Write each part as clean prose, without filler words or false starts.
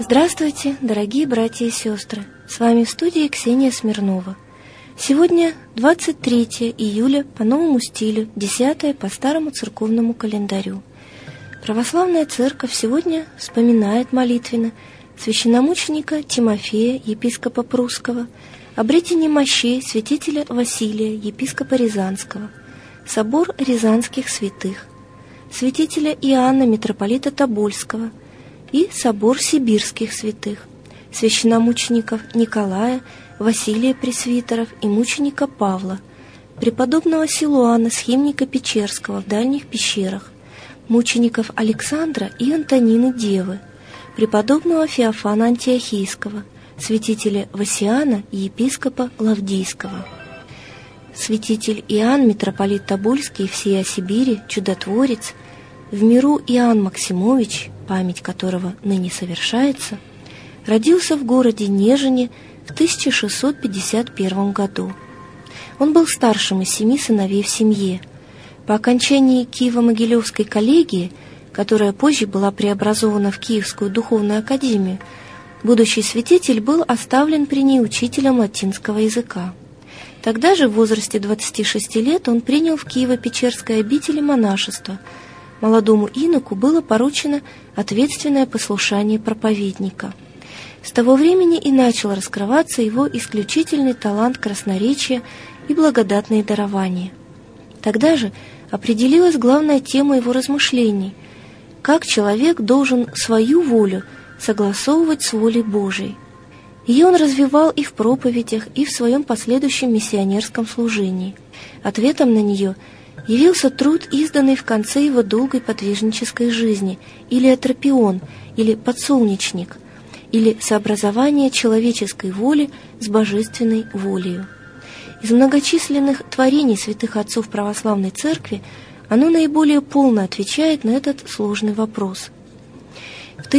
Здравствуйте, дорогие братья и сестры! С вами в студии Ксения Смирнова. Сегодня 23 июля по новому стилю, 10 по старому церковному календарю. Православная церковь сегодня вспоминает молитвенно священномученика Тимофея, епископа Прусского, обретение мощей святителя Василия, епископа Рязанского, собор Рязанских святых, святителя Иоанна, митрополита Тобольского и собор Сибирских святых, священномучеников Николая, Василия Пресвитеров и мученика Павла, преподобного Силуана, схимника Печерского в дальних пещерах, мучеников Александра и Антонины Девы, преподобного Феофана Антиохийского, святителя Васиана и епископа Лавдийского. Святитель Иоанн, митрополит Тобольский и всея Сибири, чудотворец, в миру Иоанн Максимович, память которого ныне совершается, родился в городе Нежине в 1651 году. Он был старшим из 7 сыновей в семье. По окончании Киево-Могилевской коллегии, которая позже была преобразована в Киевскую духовную академию, будущий святитель был оставлен при ней учителем латинского языка. Тогда же, в возрасте 26 лет, он принял в Киево-Печерской обители монашество. Молодому иноку было поручено ответственное послушание проповедника. С того времени и начал раскрываться его исключительный талант красноречия и благодатные дарования. Тогда же определилась главная тема его размышлений – как человек должен свою волю согласовывать с волей Божией. Ее он развивал и в проповедях, и в своем последующем миссионерском служении. Ответом на нее явился труд, изданный в конце его долгой подвижнической жизни, или «Атропион», или «Подсолнечник», или «Сообразование человеческой воли с божественной волею». Из многочисленных творений святых отцов православной церкви оно наиболее полно отвечает на этот сложный вопрос. В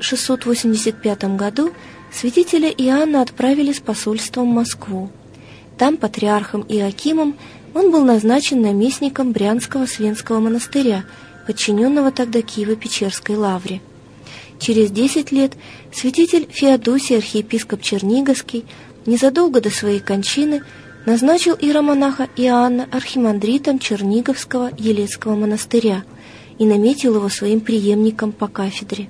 1685 году святителя Иоанна отправили с посольством в Москву. Там патриархом Иоакимом он был назначен наместником Брянского Свенского монастыря, подчиненного тогда Киево-Печерской лавре. Через 10 лет святитель Феодосий, архиепископ Черниговский, незадолго до своей кончины назначил иеромонаха Иоанна архимандритом Черниговского Елецкого монастыря и наметил его своим преемником по кафедре.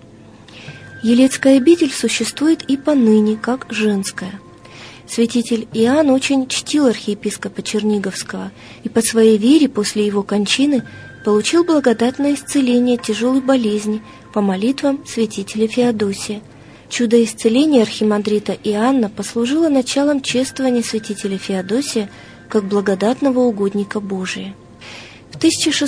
Елецкая обитель существует и поныне, как женская. Святитель Иоанн очень чтил архиепископа Черниговского и по своей вере после его кончины получил благодатное исцеление от тяжелой болезни по молитвам святителя Феодосия. Чудо исцеления архимандрита Иоанна послужило началом чествования святителя Феодосия как благодатного угодника Божия. В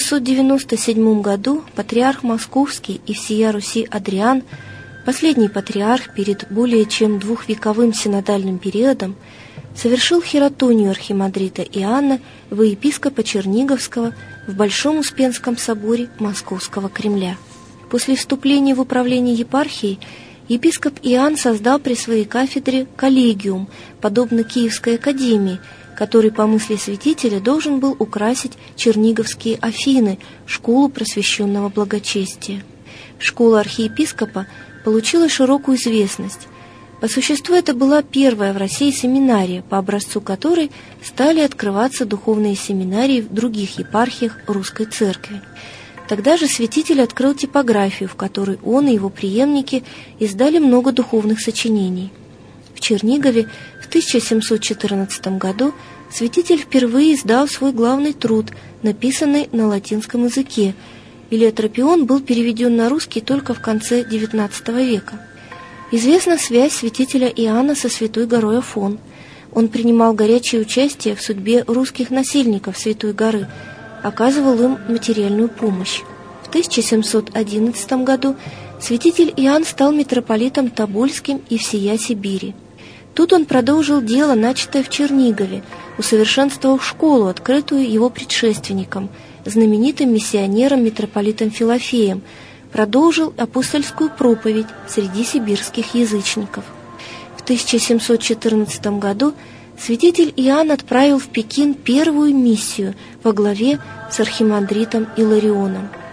1697 году патриарх Московский и всея Руси Адриан, последний патриарх перед более чем двухвековым синодальным периодом, совершил хиротонию архимандрита Иоанна во епископа Черниговского в Большом Успенском соборе Московского Кремля. После вступления в управление епархией епископ Иоанн создал при своей кафедре коллегиум, подобно Киевской академии, который по мысли святителя должен был украсить черниговские Афины, школу просвещенного благочестия. Школа архиепископа получила широкую известность. По существу это была первая в России семинария, по образцу которой стали открываться духовные семинарии в других епархиях Русской Церкви. Тогда же святитель открыл типографию, в которой он и его преемники издали много духовных сочинений. В Чернигове в 1714 году святитель впервые издал свой главный труд, написанный на латинском языке, или «Атропион» был переведен на русский только в конце XIX века. Известна связь святителя Иоанна со Святой горой Афон. Он принимал горячее участие в судьбе русских насельников Святой горы, оказывал им материальную помощь. В 1711 году святитель Иоанн стал митрополитом Тобольским и всея Сибири. Тут он продолжил дело, начатое в Чернигове, усовершенствовав школу, открытую его предшественником, знаменитым миссионером митрополитом Филофеем, продолжил апостольскую проповедь среди сибирских язычников. В 1714 году святитель Иоанн отправил в Пекин первую миссию во главе с архимандритом Иларионом.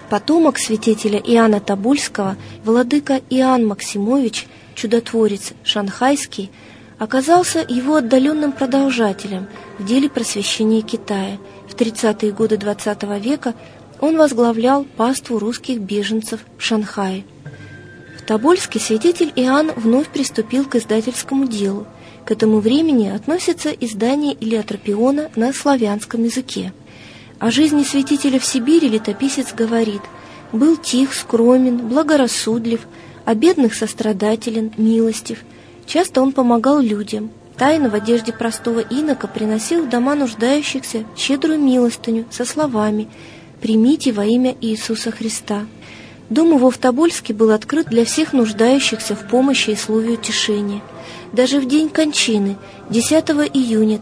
Потомок святителя Иоанна Тобольского, владыка Иоанн Максимович, чудотворец шанхайский, оказался его отдаленным продолжателем в деле просвещения Китая. В 30-е годы XX века он возглавлял паству русских беженцев в Шанхае. В Тобольске святитель Иоанн вновь приступил к издательскому делу. К этому времени относится издание Илиотропиона на славянском языке. О жизни святителя в Сибири летописец говорит: «Был тих, скромен, благорассудлив, о бедных сострадателен, милостив. Часто он помогал людям, тайно в одежде простого инока приносил в дома нуждающихся щедрую милостыню со словами: «Примите во имя Иисуса Христа». Дом его в Тобольске был открыт для всех нуждающихся в помощи и слове утешения. Даже в день кончины, 10 июня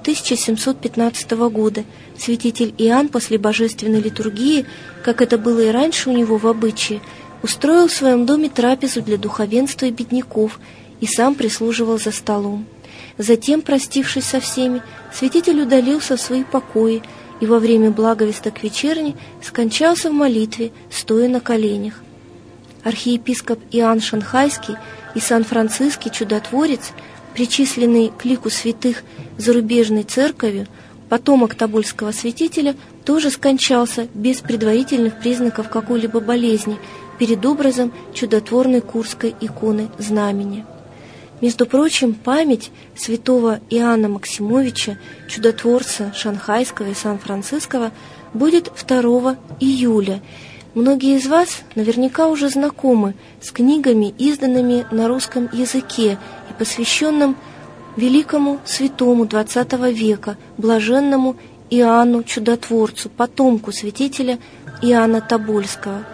1715 года, святитель Иоанн после божественной литургии, как это было и раньше у него в обычае, устроил в своем доме трапезу для духовенства и бедняков и сам прислуживал за столом. Затем, простившись со всеми, святитель удалился в свои покои и во время благовесток вечерни скончался в молитве, стоя на коленях. Архиепископ Иоанн Шанхайский и Сан-Франциский чудотворец, причисленный к лику святых зарубежной церковью, потомок тобольского святителя, тоже скончался без предварительных признаков какой-либо болезни перед образом чудотворной курской иконы Знамения. Между прочим, память святого Иоанна Максимовича, чудотворца Шанхайского и Сан-Франциского, будет 2 июля. Многие из вас наверняка уже знакомы с книгами, изданными на русском языке и посвященным великому святому XX века, блаженному Иоанну Чудотворцу, потомку святителя Иоанна Тобольского.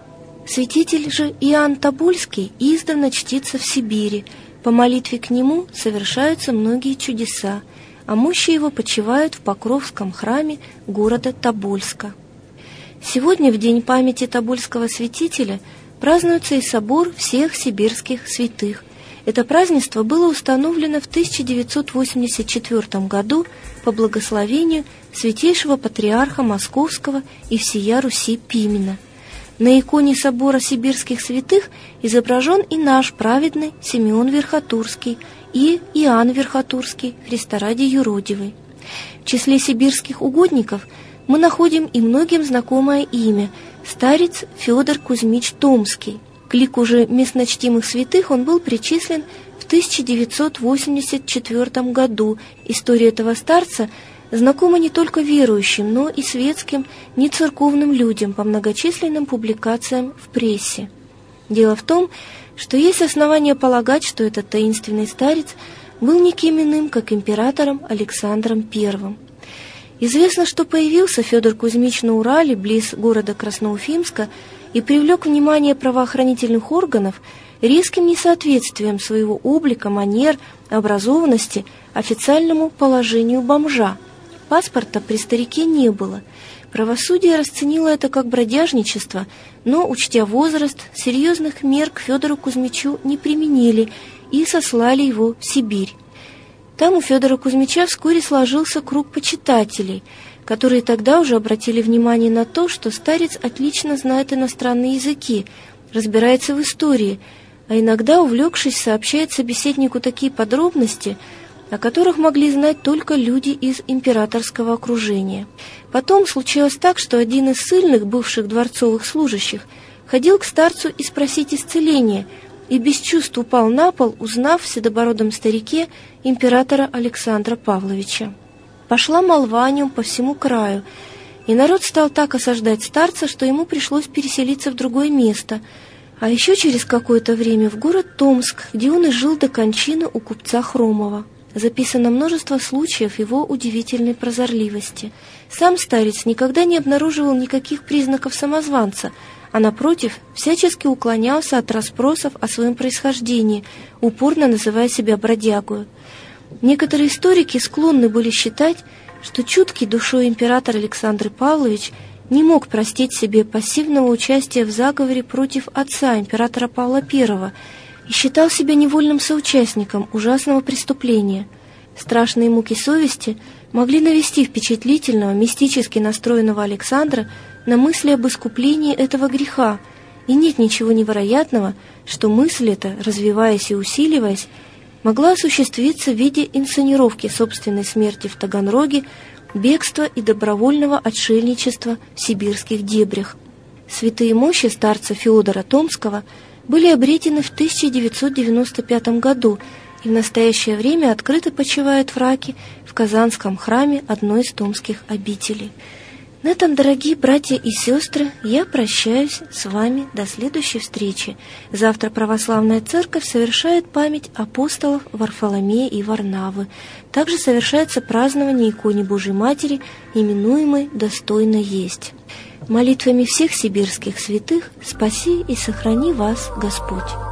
Святитель же Иоанн Тобольский издавна чтится в Сибири. По молитве к нему совершаются многие чудеса, а мощи его почивают в Покровском храме города Тобольска. Сегодня, в день памяти Тобольского святителя, празднуется и собор всех сибирских святых. Это празднество было установлено в 1984 году по благословению святейшего патриарха Московского и всея Руси Пимена. На иконе собора сибирских святых изображен и наш праведный Симеон Верхотурский и Иоанн Верхотурский, Христа ради юродивый. В числе сибирских угодников мы находим и многим знакомое имя – старец Федор Кузьмич Томский. К лику же местночтимых святых он был причислен в 1984 году. История этого старца знакома не только верующим, но и светским, нецерковным людям по многочисленным публикациям в прессе. Дело в том, что есть основания полагать, что этот таинственный старец был никем иным, как императором Александром I. Известно, что появился Федор Кузьмич на Урале, близ города Красноуфимска, и привлек внимание правоохранительных органов резким несоответствием своего облика, манер, образованности официальному положению бомжа. Паспорта при старике не было. Правосудие расценило это как бродяжничество, но, учтя возраст, серьезных мер к Федору Кузьмичу не применили и сослали его в Сибирь. Там у Федора Кузьмича вскоре сложился круг почитателей, которые тогда уже обратили внимание на то, что старец отлично знает иностранные языки, разбирается в истории, а иногда, увлекшись, сообщает собеседнику такие подробности, о которых могли знать только люди из императорского окружения. Потом случилось так, что один из ссыльных, бывших дворцовых служащих, ходил к старцу и спросить исцеления, и без чувств упал на пол, узнав в седобородом старике императора Александра Павловича. Пошла молва о нем по всему краю, и народ стал так осаждать старца, что ему пришлось переселиться в другое место, а еще через какое-то время в город Томск, где он и жил до кончины у купца Хромова. Записано множество случаев его удивительной прозорливости. Сам старец никогда не обнаруживал никаких признаков самозванца, а, напротив, всячески уклонялся от расспросов о своем происхождении, упорно называя себя бродягою. Некоторые историки склонны были считать, что чуткий душой император Александр Павлович не мог простить себе пассивного участия в заговоре против отца, императора Павла I, и считал себя невольным соучастником ужасного преступления. Страшные муки совести могли навести впечатлительного, мистически настроенного Александра на мысли об искуплении этого греха, и нет ничего невероятного, что мысль эта, развиваясь и усиливаясь, могла осуществиться в виде инсценировки собственной смерти в Таганроге, бегства и добровольного отшельничества в сибирских дебрях. Святые мощи старца Феодора Томского были обретены в 1995 году и в настоящее время открыто почивают в Раке в Казанском храме одной из томских обителей. На этом, дорогие братья и сестры, я прощаюсь с вами до следующей встречи. Завтра Православная Церковь совершает память апостолов Варфоломея и Варнавы. Также совершается празднование иконе Божьей Матери, именуемой «Достойно есть». Молитвами всех сибирских святых спаси и сохрани вас Господь.